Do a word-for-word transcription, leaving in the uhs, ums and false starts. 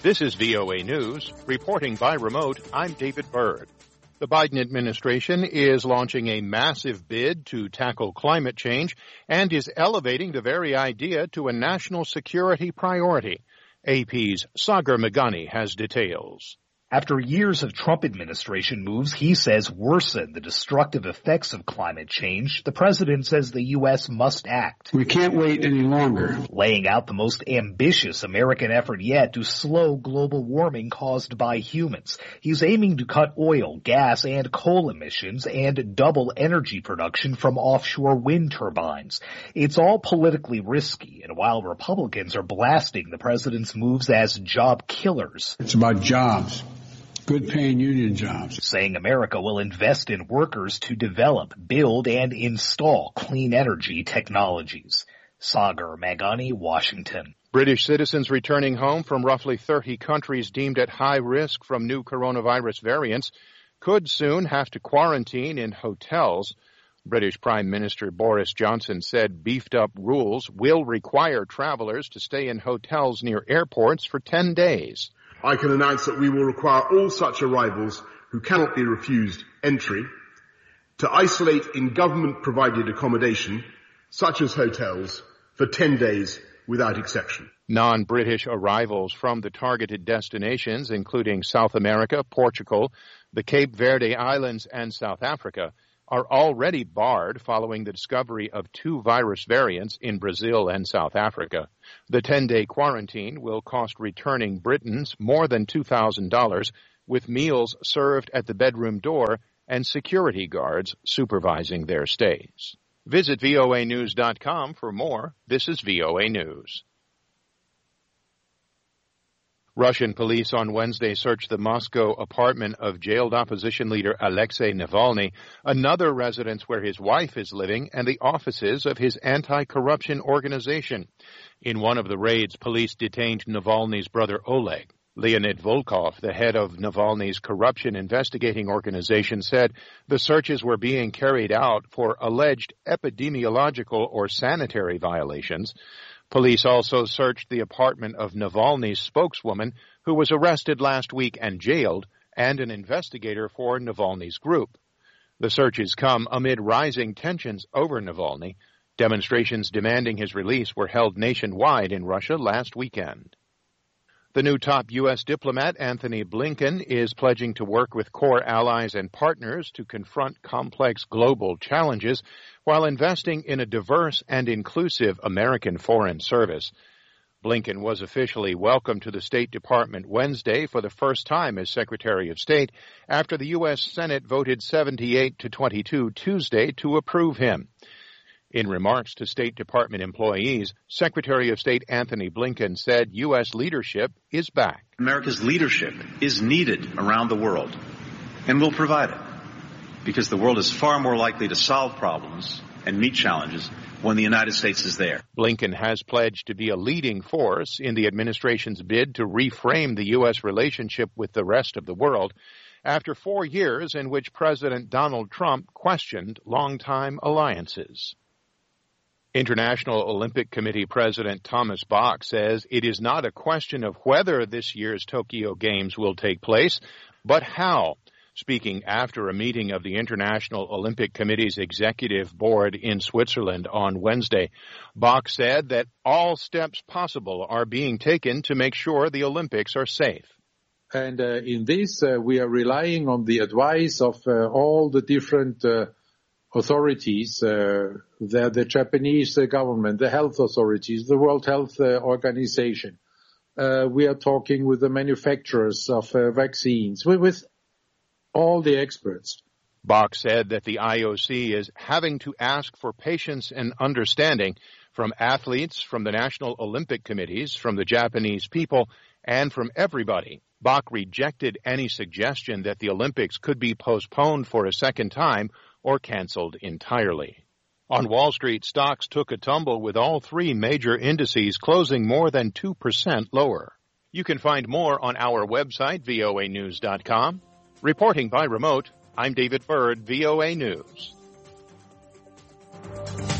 This is V O A News. Reporting by remote, I'm David Byrd. The Biden administration is launching a massive bid to tackle climate change and is elevating the very idea to a national security priority. A P's Sagar Meghani has details. After years of Trump administration moves he says worsen the destructive effects of climate change, the president says the U S must act. We can't wait any longer. Laying out the most ambitious American effort yet to slow global warming caused by humans. He's aiming to cut oil, gas, and coal emissions and double energy production from offshore wind turbines. It's all politically risky, and while Republicans are blasting the president's moves as job killers. It's about jobs. Good-paying union jobs. Saying America will invest in workers to develop, build, and install clean energy technologies. Sagar Meghani, Washington. British citizens returning home from roughly thirty countries deemed at high risk from new coronavirus variants could soon have to quarantine in hotels. British Prime Minister Boris Johnson said beefed-up rules will require travelers to stay in hotels near airports for ten days. I can announce that we will require all such arrivals who cannot be refused entry to isolate in government-provided accommodation, such as hotels, for ten days without exception. Non-British arrivals from the targeted destinations, including South America, Portugal, the Cape Verde Islands, and South Africa, are already barred following the discovery of two virus variants in Brazil and South Africa. The ten-day quarantine will cost returning Britons more than two thousand dollars, with meals served at the bedroom door and security guards supervising their stays. Visit V O A news dot com for more. This is V O A News. Russian police on Wednesday searched the Moscow apartment of jailed opposition leader Alexei Navalny, another residence where his wife is living, and the offices of his anti-corruption organization. In one of the raids, police detained Navalny's brother Oleg. Leonid Volkov, the head of Navalny's corruption investigating organization, said the searches were being carried out for alleged epidemiological or sanitary violations. Police also searched the apartment of Navalny's spokeswoman, who was arrested last week and jailed, and an investigator for Navalny's group. The searches come amid rising tensions over Navalny. Demonstrations demanding his release were held nationwide in Russia last weekend. The new top U S diplomat, Anthony Blinken, is pledging to work with core allies and partners to confront complex global challenges while investing in a diverse and inclusive American foreign service. Blinken was officially welcomed to the State Department Wednesday for the first time as Secretary of State after the U S Senate voted seventy-eight to twenty-two Tuesday to approve him. In remarks to State Department employees, Secretary of State Anthony Blinken said U S leadership is back. America's leadership is needed around the world, and we'll provide it, because the world is far more likely to solve problems and meet challenges when the United States is there. Blinken has pledged to be a leading force in the administration's bid to reframe the U S relationship with the rest of the world after four years in which President Donald Trump questioned longtime alliances. International Olympic Committee President Thomas Bach says it is not a question of whether this year's Tokyo Games will take place, but how. Speaking after a meeting of the International Olympic Committee's executive board in Switzerland on Wednesday, Bach said that all steps possible are being taken to make sure the Olympics are safe. And uh, in this, uh, we are relying on the advice of uh, all the different uh, authorities, uh, the, the Japanese uh, government, the health authorities, the World Health uh, Organization. Uh, we are talking with the manufacturers of uh, vaccines, with, with all the experts. Bach said that the I O C is having to ask for patience and understanding from athletes, from the National Olympic Committees, from the Japanese people, and from everybody. Bach rejected any suggestion that the Olympics could be postponed for a second time or canceled entirely. On Wall Street, stocks took a tumble with all three major indices closing more than two percent lower. You can find more on our website, V O A news dot com. Reporting by remote, I'm David Byrd, V O A News.